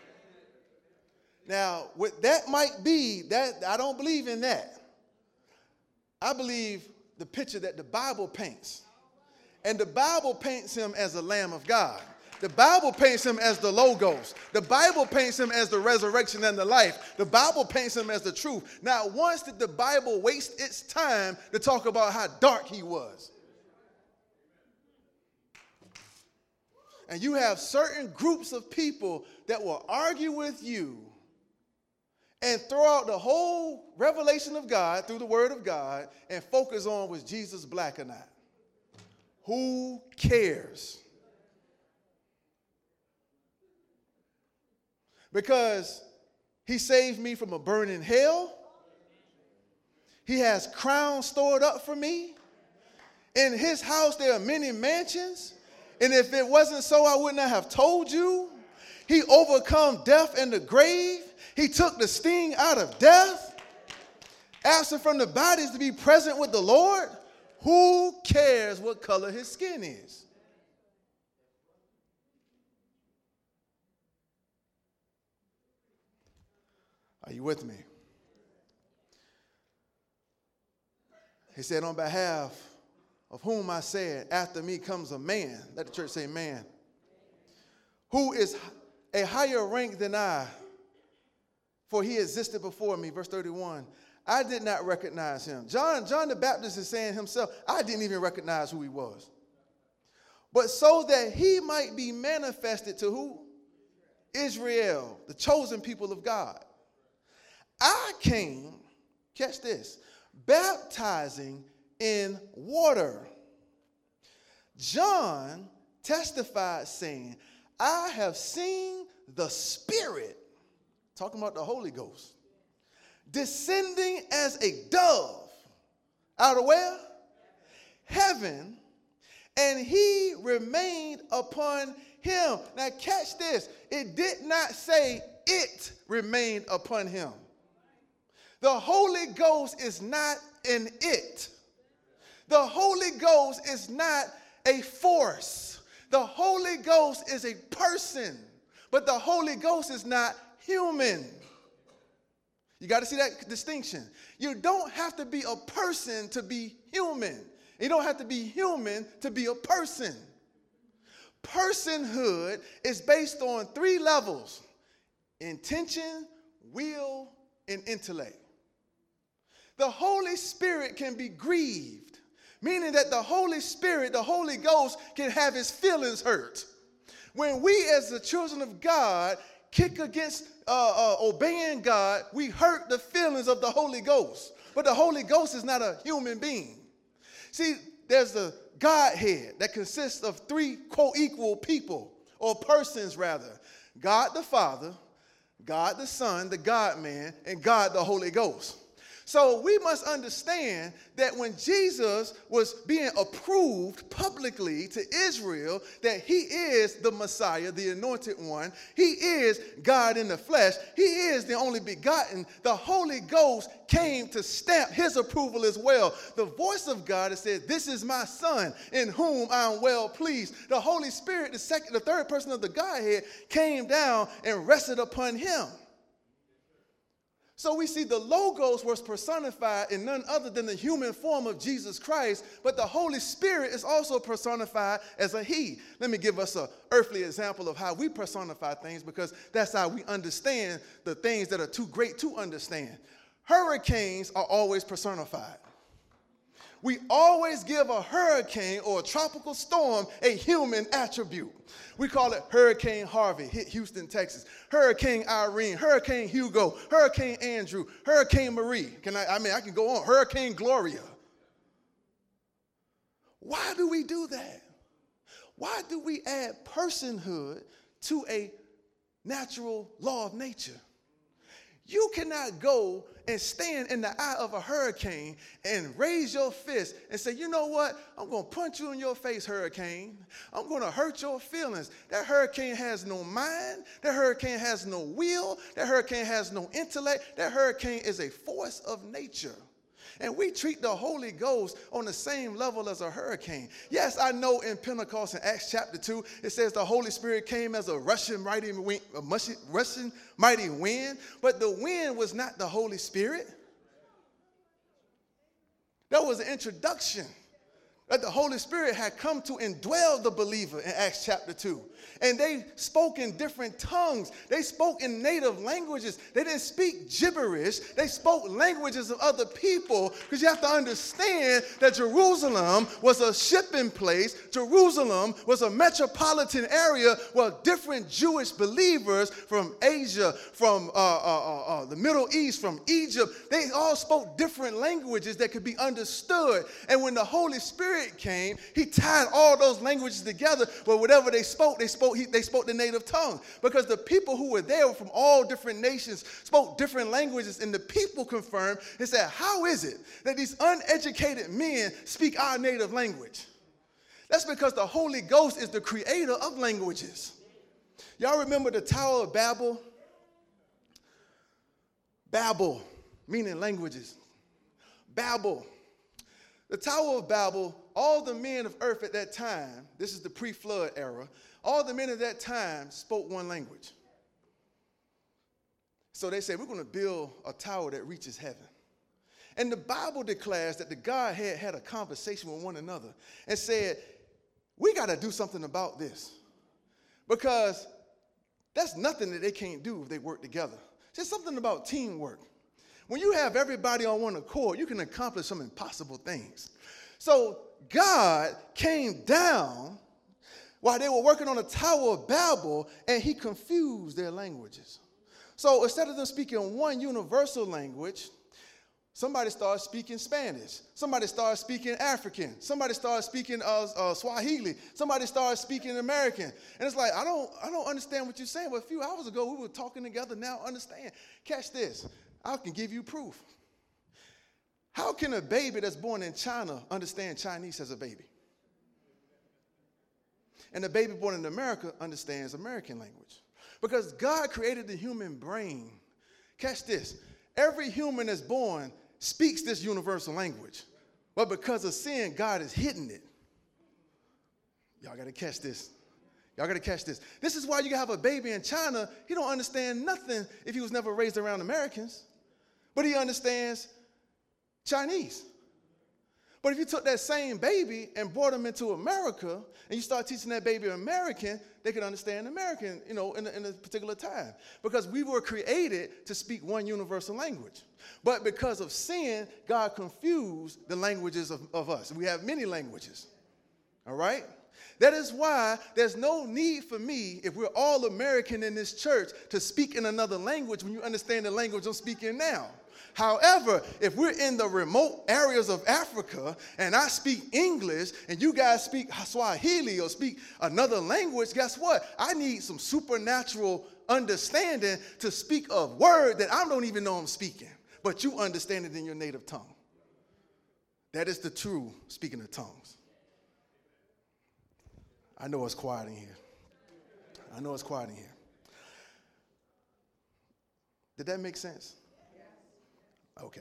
Now, what that might be, that I don't believe in that. I believe the picture that the Bible paints. And the Bible paints him as the Lamb of God. The Bible paints him as the Logos. The Bible paints him as the resurrection and the life. The Bible paints him as the truth. Not once did the Bible waste its time to talk about how dark he was. And you have certain groups of people that will argue with you and throw out the whole revelation of God through the word of God and focus on was Jesus black or not. Who cares? Because he saved me from a burning hell. He has crowns stored up for me. In his house there are many mansions. And if it wasn't so, I would not have told you. He overcome death and the grave. He took the sting out of death. Absent from the bodies to be present with the Lord. Who cares what color his skin is? Are you with me? He said, on behalf of whom I said, after me comes a man. Let the church say man. Who is a higher rank than I, for he existed before me. Verse thirty-one. I did not recognize him. John, John the Baptist is saying himself, I didn't even recognize who he was. But so that he might be manifested to who? Israel, the chosen people of God. I came, catch this, baptizing in water. John testified saying, I have seen the Spirit, talking about the Holy Ghost, descending as a dove out of where? Heaven, and he remained upon him. Now catch this. It did not say it remained upon him. The Holy Ghost is not an it. The Holy Ghost is not a force. The Holy Ghost is a person, but the Holy Ghost is not human. You got to see that distinction. You don't have to be a person to be human. You don't have to be human to be a person. Personhood is based on three levels: intention, will, and intellect. The Holy Spirit can be grieved, meaning that the Holy Spirit, the Holy Ghost, can have his feelings hurt. When we as the children of God kick against uh, uh, obeying God, we hurt the feelings of the Holy Ghost. But the Holy Ghost is not a human being. See, there's the Godhead that consists of three co-equal people, or persons rather. God the Father, God the Son, the God-man, and God the Holy Ghost. So we must understand that when Jesus was being approved publicly to Israel, that he is the Messiah, the anointed one. He is God in the flesh. He is the only begotten. The Holy Ghost came to stamp his approval as well. The voice of God has said, this is my son in whom I am well pleased. The Holy Spirit, the second, the third person of the Godhead, came down and rested upon him. So we see the Logos was personified in none other than the human form of Jesus Christ, but the Holy Spirit is also personified as a he. Let me give us an earthly example of how we personify things, because that's how we understand the things that are too great to understand. Hurricanes are always personified. We always give a hurricane or a tropical storm a human attribute. We call it Hurricane Harvey, hit Houston, Texas. Hurricane Irene, Hurricane Hugo, Hurricane Andrew, Hurricane Marie. Can I, I mean, I can go on. Hurricane Gloria. Why do we do that? Why do we add personhood to a natural law of nature. You cannot go and stand in the eye of a hurricane and raise your fist and say, you know what? I'm going to punch you in your face, hurricane. I'm going to hurt your feelings. That hurricane has no mind. That hurricane has no will. That hurricane has no intellect. That hurricane is a force of nature. And we treat the Holy Ghost on the same level as a hurricane. Yes, I know in Pentecost in Acts chapter two, it says the Holy Spirit came as a rushing mighty wind, a rushing mighty wind, but the wind was not the Holy Spirit. That was an introduction that the Holy Spirit had come to indwell the believer in Acts chapter two. And they spoke in different tongues. They spoke in native languages. They didn't speak gibberish. They spoke languages of other people, because you have to understand that Jerusalem was a shipping place. Jerusalem was a metropolitan area where different Jewish believers from Asia, from uh, uh, uh, uh, the Middle East, from Egypt, they all spoke different languages that could be understood. And when the Holy Spirit came, he tied all those languages together, but whatever they spoke, they spoke He, they spoke the native tongue, because the people who were there from all different nations spoke different languages, and the people confirmed and said, how is it that these uneducated men speak our native language? That's because the Holy Ghost is the creator of languages. Y'all remember the Tower of Babel? Babel, meaning languages. Babel. The Tower of Babel, all the men of earth at that time, this is the pre-flood era, all the men at that time spoke one language. So they said, we're going to build a tower that reaches heaven. And the Bible declares that the Godhead had a conversation with one another and said, we got to do something about this, because that's nothing that they can't do if they work together. Just something about teamwork. When you have everybody on one accord, you can accomplish some impossible things. So God came down while they were working on the Tower of Babel, and he confused their languages. So instead of them speaking one universal language, somebody started speaking Spanish. Somebody started speaking African. Somebody started speaking uh, uh, Swahili. Somebody started speaking American. And it's like, I don't, I don't understand what you're saying, but a few hours ago we were talking together, now I understand. Catch this. I can give you proof. How can a baby that's born in China understand Chinese as a baby? And a baby born in America understands American language. Because God created the human brain. Catch this. Every human that's born speaks this universal language. But because of sin, God has hidden it. Y'all got to catch this. Y'all got to catch this. This is why you have a baby in China. He don't understand nothing if he was never raised around Americans. But he understands Chinese. But if you took that same baby and brought him into America and you start teaching that baby American, they could understand American, you know, in a, in a particular time. Because we were created to speak one universal language. But because of sin, God confused the languages of, of us. We have many languages. All right? That is why there's no need for me, if we're all American in this church, to speak in another language when you understand the language I'm speaking now. However, if we're in the remote areas of Africa and I speak English and you guys speak Swahili or speak another language, guess what? I need some supernatural understanding to speak a word that I don't even know I'm speaking, but you understand it in your native tongue. That is the true speaking of tongues. I know it's quiet in here. I know it's quiet in here. Did that make sense? Okay.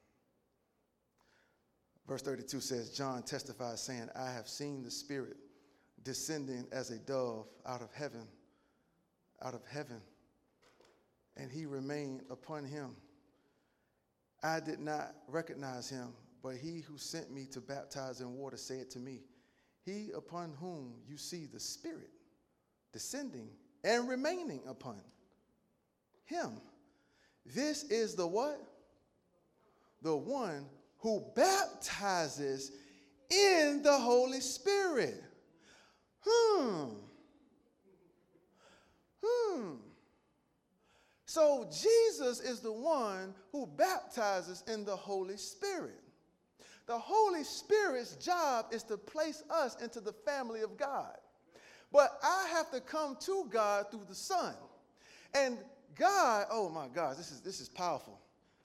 Verse thirty-two says, John testifies, saying, I have seen the Spirit descending as a dove out of heaven, out of heaven, and he remained upon him. I did not recognize him, but he who sent me to baptize in water said to me, he upon whom you see the Spirit descending and remaining upon him. This is the what? The one who baptizes in the Holy Spirit. Hmm. Hmm. So Jesus is the one who baptizes in the Holy Spirit. The Holy Spirit's job is to place us into the family of God. But I have to come to God through the Son. And God, oh my gosh, this is, this is powerful.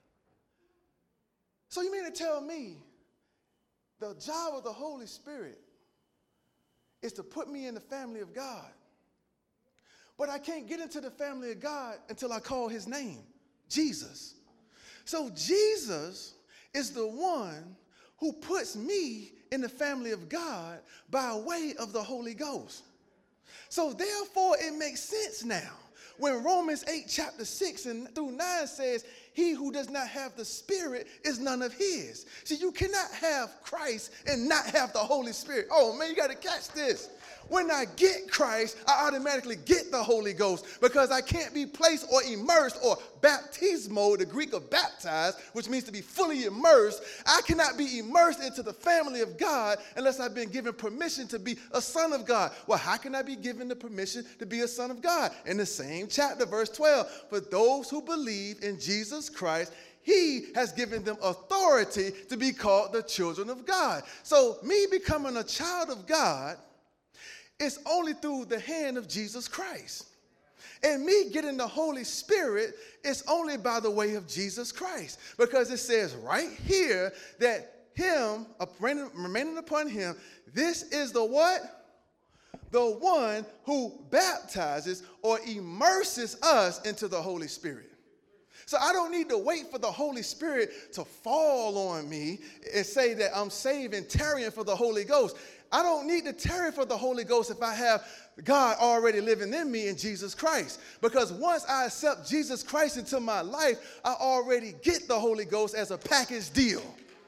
So you mean to tell me the job of the Holy Spirit is to put me in the family of God? But I can't get into the family of God until I call his name, Jesus. So Jesus is the one who puts me in the family of God by way of the Holy Ghost. So therefore, it makes sense now when Romans eight, chapter six and through nine says, he who does not have the Spirit is none of his. See, you cannot have Christ and not have the Holy Spirit. Oh, man, you got to catch this. When I get Christ, I automatically get the Holy Ghost because I can't be placed or immersed or baptismo, the Greek of baptized, which means to be fully immersed. I cannot be immersed into the family of God unless I've been given permission to be a son of God. Well, how can I be given the permission to be a son of God? In the same chapter, verse twelve, for those who believe in Jesus Christ, he has given them authority to be called the children of God. So me becoming a child of God, it's only through the hand of Jesus Christ. And me getting the Holy Spirit is only by the way of Jesus Christ. Because it says right here that him, remaining upon him, this is the what? The one who baptizes or immerses us into the Holy Spirit. So I don't need to wait for the Holy Spirit to fall on me and say that I'm saved and tarrying for the Holy Ghost. I don't need to tarry for the Holy Ghost if I have God already living in me in Jesus Christ. Because once I accept Jesus Christ into my life, I already get the Holy Ghost as a package deal.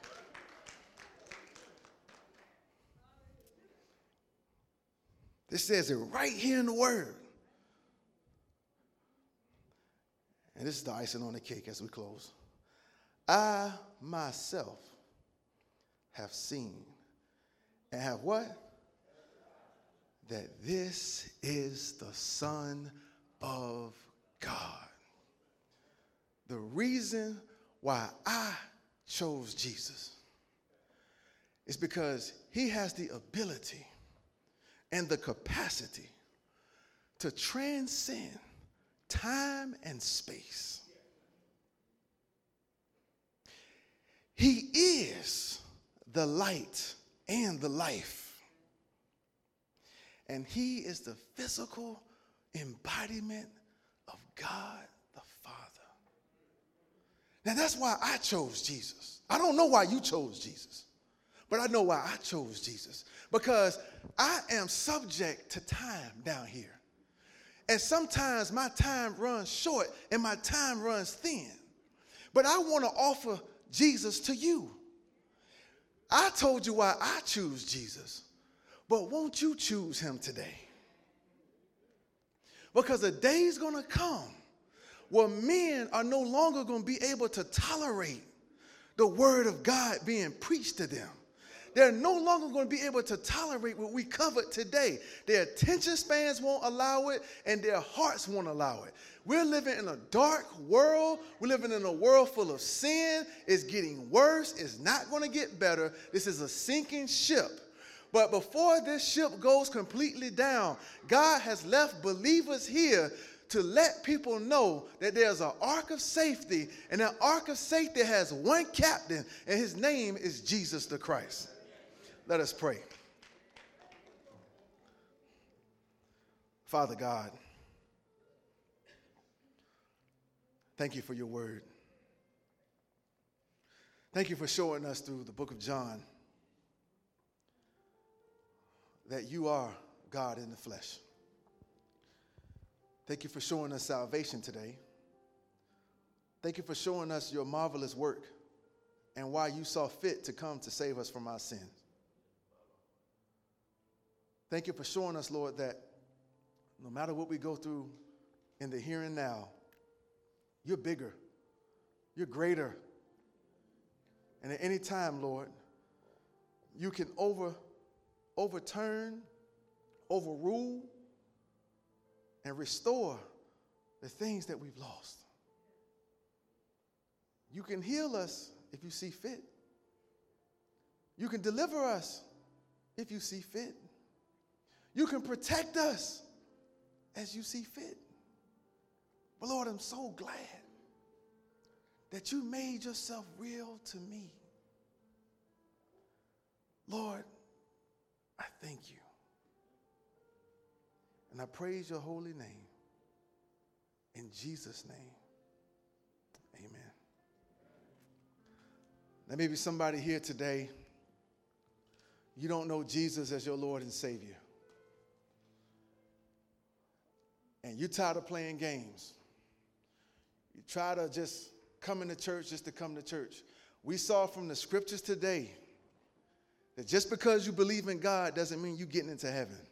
This says it right here in the Word. And this is the icing on the cake as we close. I myself have seen and have what? That this is the Son of God. The reason why I chose Jesus is because he has the ability and the capacity to transcend time and space. He is the light and the life. And he is the physical embodiment of God the Father. Now that's why I chose Jesus. I don't know why you chose Jesus, but I know why I chose Jesus. Because I am subject to time down here. And sometimes my time runs short and my time runs thin. But I want to offer Jesus to you. I told you why I choose Jesus, but won't you choose him today? Because a day is going to come where men are no longer going to be able to tolerate the word of God being preached to them. They're no longer going to be able to tolerate what we covered today. Their attention spans won't allow it, and their hearts won't allow it. We're living in a dark world. We're living in a world full of sin. It's getting worse. It's not going to get better. This is a sinking ship. But before this ship goes completely down, God has left believers here to let people know that there's an ark of safety, and that ark of safety has one captain, and his name is Jesus the Christ. Let us pray. Father God, thank you for your word. Thank you for showing us through the book of John that you are God in the flesh. Thank you for showing us salvation today. Thank you for showing us your marvelous work and why you saw fit to come to save us from our sins. Thank you for showing us, Lord, that no matter what we go through in the here and now, you're bigger, you're greater. And at any time, Lord, you can over, overturn, overrule, and restore the things that we've lost. You can heal us if you see fit. You can deliver us if you see fit. You can protect us as you see fit. But Lord, I'm so glad that you made yourself real to me. Lord, I thank you. And I praise your holy name. In Jesus' name, amen. There may be somebody here today, you don't know Jesus as your Lord and Savior. And you're tired of playing games. You try to just come into church just to come to church. We saw from the scriptures today that just because you believe in God doesn't mean you're getting into heaven.